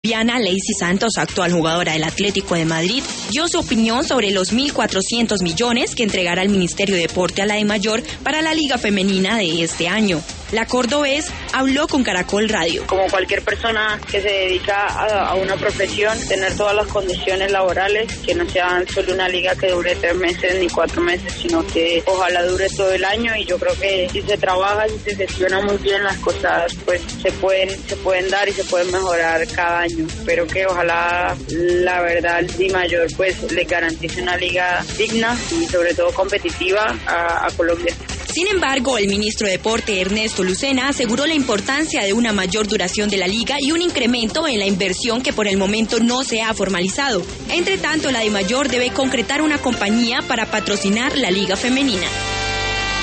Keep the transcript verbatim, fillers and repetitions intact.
Diana Lacey Santos, actual jugadora del Atlético de Madrid, dio su opinión sobre los mil cuatrocientos millones que entregará el Ministerio de Deporte a la DIMAYOR para la Liga Femenina de este año. La cordobés habló con Caracol Radio. Como cualquier persona que se dedica a, a una profesión, tener todas las condiciones laborales, que no sea solo una liga que dure tres meses ni cuatro meses, sino que ojalá dure todo el año, y yo creo que si se trabaja, si se gestiona muy bien las cosas, pues se pueden, se pueden dar y se pueden mejorar cada año. Pero que ojalá, la verdad, el DIMAYOR pues le garantice una liga digna y sobre todo competitiva a, a Colombia. Sin embargo, el ministro de Deporte, Ernesto Lucena, aseguró la importancia de una mayor duración de la liga y un incremento en la inversión que por el momento no se ha formalizado. Entre tanto, la DIMAYOR debe concretar una compañía para patrocinar la liga femenina.